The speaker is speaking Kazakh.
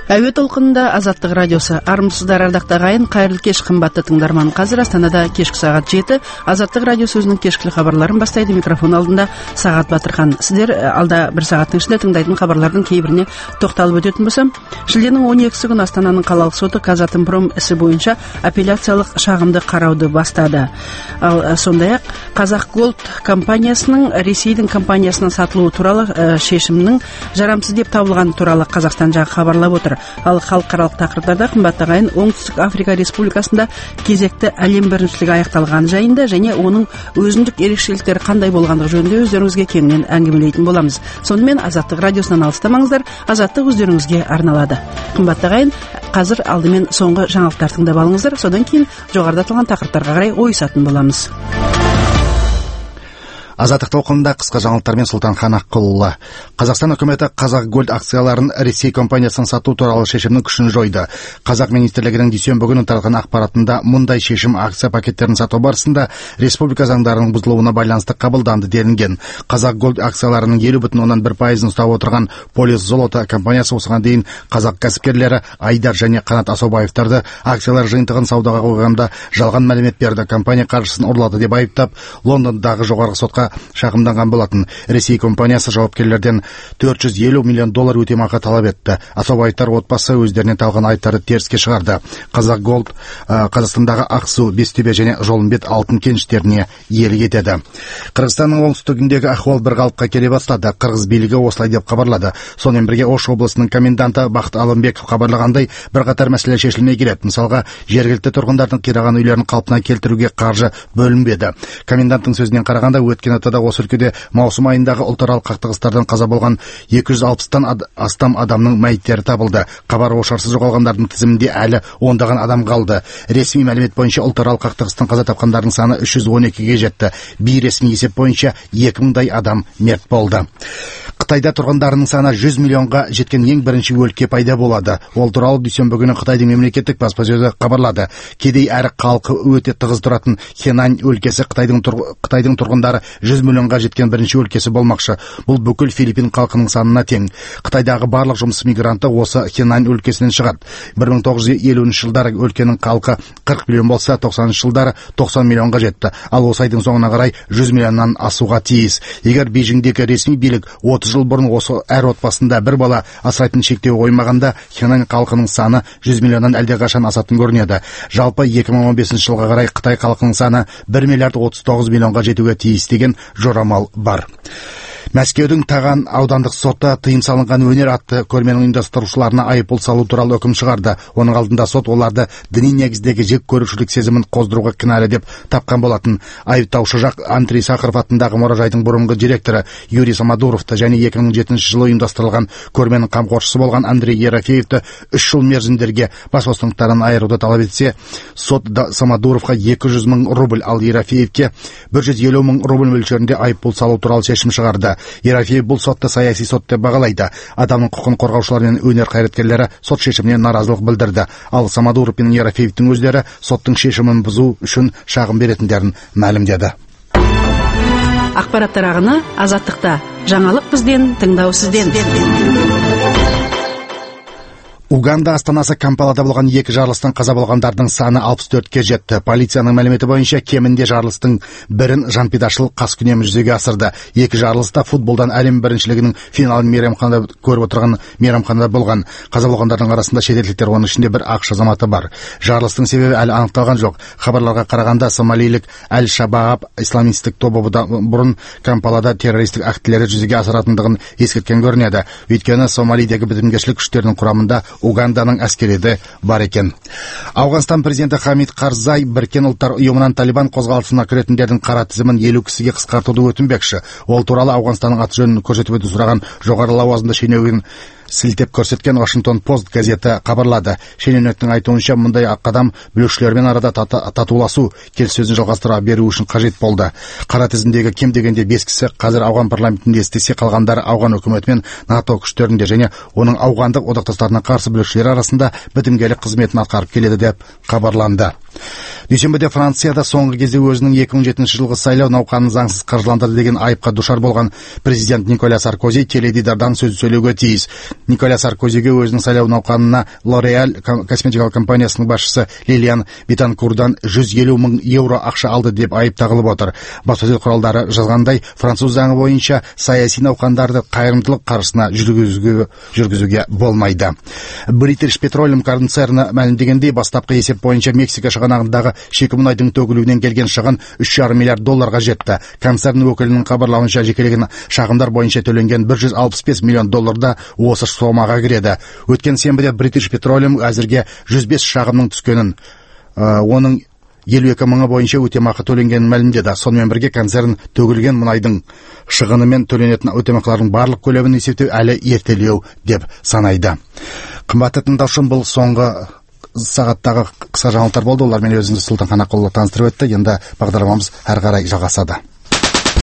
Әуе толқынында Азаттық радиосы. Армысыздар ардақты ағайын, қайырлы кеш қымбатты тыңдарман. Қазір Астанада кешкі сағат 7. Азаттық радиосы өзінің кешкілік хабарларын бастайды. Микрофон алдында Сағат Батырхан. Сіздер алда бір сағаттың ішінде тыңдайтын хабарлардың кейбіріне тоқталып өтетін болсам, шілденің 12-сі күні Астананың қалалық соты Казатомпром ісі бойынша апелляциялық шағымды қарауды бастады. Ал сондай-ақ Казахголд компаниясының Ресейдің компаниясына сатылуы туралы шешімнің жарамсыз деп табылған туралы Қазақстан жағы хабарлап отыр. Ал халықаралық тақырыптарда қымбатты ағайын, Оңтүстік Африка Республикасында кезекті әлем біріншілігі аяқталған жайында және оның өзіндік ерекшеліктері қандай болғандығы жөнінде өздеріңізге кеңінен әңгімелейтін боламыз. Сонымен Азаттық радиосынан алыстамаңыздар, Азаттық өздеріңізге арналады. Қымбатты ағайын, қазір алдымен соңғы жаңалықтар тыңдап алыңыздар, содан кейін жоғарыда аталған тақырыптарға қарай ойысатын боламыз. Азаттық толқынында қысқа жаңалықтармен Сұлтанхан Аққұлұлы. Қазақстан үкіметі Казахголд акцияларын Ресей компаниясынан сату туралы шешімнің күшін жойды. Қазақ министрлігінің дүйсенбі күні таратқан ақпаратында мұндай шешім акция пакеттерін сату барысында республика заңдарының бұзылуына байланысты қабылданды делінген. Казахголд акцияларының 0,1% ұстап отырған Полис Золото компаниясы осыған дейін қазақ кәсіпкерлері Айдар және Қанат Асаубаевтарды акциялар жиынтығын саудаға қойғанда жалған мәлімет берді. Компания қаржысын ұрлады деп айыптап, Лондондағы жоғарғы сотқа шағымданған болатын. Ресей компаниясы жауапкерлерден $450 миллион өтемақы талап етті. Асаубаевтар отбасы өздеріне тағылған айыптарды теріске шығарды. Казахголд Қазақстандағы Ақсу, Бестөбе және Жолымбет алтын кеніштеріне иелік етеді. Қырғызстанның оңтүстігіндегі ахуал бір қалыпқа келе бастады. Қырғыз билігі осылай деп хабарлады. Сонымен бірге Ош облысының коменданты Бақыт Алымбеков хабарлағандай, бірқатар мәселе шешілмей келеді. Мысалға, жергілікті тұрғындардың қираған үйлерін қалпына келтіруге қаржы бөлінбеді. Коменданттың сөзінен қарағанда, өткен аптада осы өлкеде маусым айындағы ұлтаралық қақтығыстардан қаза болған 260-тан астам адамның мәйіттері табылды. Хабар ошарсыз жоғалғандардың тізімінде әлі ондаған адам қалды. Ресми мәлімет бойынша ұлтаралық қақтығыстан қаза тапқандардың саны 312-ге жетті. Бейресми есеп бойынша 2000-дай адам мерт болды. Қытайда тұрғындарының саны 100 миллионға жеткен ең бірінші өлке пайда болады. Ол туралы дүйсенбі күні Қытайдың мемлекеттік баспасөзі хабарлады. Кедей әрі халқы өте тығыз тұратын Хенань өлкесі Қытайдың тұрғындары 100 миллионға жеткен бірінші өлкесі болмақшы. Бұл бүкіл Филиппин халқының санына тең. Қытайдағы барлық жұмыс мигранты осы Хенань өлкесінен шығады. 1950 жылдары өлкенің халқы 40 миллион болса, 90 жылдары 90 миллионға жетті. Ал осы айдың соңына қарай 100 миллионнан асуға тиіс. Егер Бейжіңдегі ресми билік 30 жыл бұрын осы әр отбасында бір бала асырайтын шектеу қоймағанда, Хенань халқының саны 100 миллионнан әлдеқашан асатын көрінеді. Жалпы 2015 жылға қарай Қытай халқының саны 1 миллиард 39 миллионға жетуге тиіс деген жорамал бар. Мәскеудің Таған аудандық соты тыйым салынған өнер атты көрменің ұйымдастырушыларына айыппұл салу туралы үкім шығарды. Оның алдында сот оларды діни негіздегі жек көрушілік сезімін қоздыруға кінәлі деп тапқан болатын. Айыптаушы жақ Андрей Сахаров атындағы мұражайдың бұрынғы директоры Юрий Самодуровты және 2007 жылы ұйымдастырылған көрменің қамқоршысы болған Андрей Ерофеевті 3 жыл мерзімдерге бас бостандықтарынан айыруды талап етсе, сот Самодуровқа 200 мың рубль, ал Ерофеевке 150 мың рубль мөлшерінде айыппұл салу туралы шешім шығарды. Ерофеев бұл сотты саяси сот деп бағалайды. Адамның құқын қорғаушылар мен өнер қайраткерлері сот шешіміне наразылық білдірді. Ал Самодуров пен Ерофеевтің өздері соттың шешімін бұзу үшін шағым беретіндерін мәлімдеді. Ақпараттар ағыны Азаттықта. Жаңалық бізден, тыңдау сізден. Уганда астанасы Кампалада болған 2 жарылыстан қаза болғандардың саны 64-ке жетті. Полицияның мәліметі бойынша кемінде жарылыстың бірін жанпидашыл қаскүнем жүзеге асырды. 2 жарылыста футболдан әлем біріншілігінің финалын мейрамханада көріп отырған мейрамханада болған. Қаза болғандардың арасында шетелдіктер, оның ішінде бір ақш азаматы бар. Жарылыстың себебі әлі анықталған жоқ. Хабарларға қарағанда сомалилік Әл-Шабааб исламистік тобы бұрын Кампалада террористік актілері жүзеге асыратындығын ескерткен көрінеді. Өйткені Сомалидегі бітімгершілік күштерінің құрамында Уганданың әскереді бар екен. Ауғанстан президенті Хамид Карзай Біріккен ұлттар ұйымынан Талибан қозғалысына кіретіндердің қара тізімін 50 кісіге қысқартуды өтінбекші. Ол туралы Ауғанстанның аты жөнін көрсетіп өту сұраған жоғары лауазымды шенеуін сілтеп көрсеткен Вашингтон Пост газеті хабарлады. Шенеуніктің айтуынша мұндай қадам бүлікшілермен арада татуласу келіссөзін жалғастыра беру үшін қажет болды. Қара тізімдегі кем дегенде 5 кісі қазір ауған парламентінде істесе, қалғандары ауған үкіметі мен НАТО күштерінде және оның ауғандық одақтастарына қарсы бүлікшілер арасында бітімгерлік қызметін атқарып келеді деп хабарланды. Дүйсенбіде Францияда соңғы кезде өзінің 2007 жылғы сайлау науқанын заңсыз қаржыландырды деген айыпқа душар болған президент Николя Саркози теледидардан сөз сөйлеуге тиіс. Николя Саркозиге өзінің сайлау науқанына L'Oréal косметикалық компаниясының басшысы Лилиан Бетанкурдан 150 мың евро ақша алды деп айып тағылып отыр. Баспасөз құралдары жазғандай, француз заңы бойынша саяси науқандарды қайырымдылық қаржысына жүргізуге болмайды. British Petroleum концерні мәлімдегендей, бастапқы есеп бойынша Мексика шығанағындағы шикі мұнайдың төгілуінен келген шығын $3,5 миллиард жетті. Концерн өкілінің хабарлауынша жекелеген шағымдар бойынша төленген $165 миллион да осы сомаға кіреді. Өткен сенбіде British Petroleum әзірге 105 шағымның түскенін, оның 52 мыңы бойынша өтемақы төленгенін мәлімдеді. Сонымен бірге концерн төгілген мұнайдың шығынымен төленетін өтемақылардың барлық көлемін есептеу әлі ертелеу деп санайды. Қымбатты тыңдаушым, бұл соңғы сағаттағы қысқа жаңалықтар болды. Олармен өзіңізді Сұлтан Қанақұлы таныстырып өтті. Енді бағдарламамыз әрі қарай жалғасады.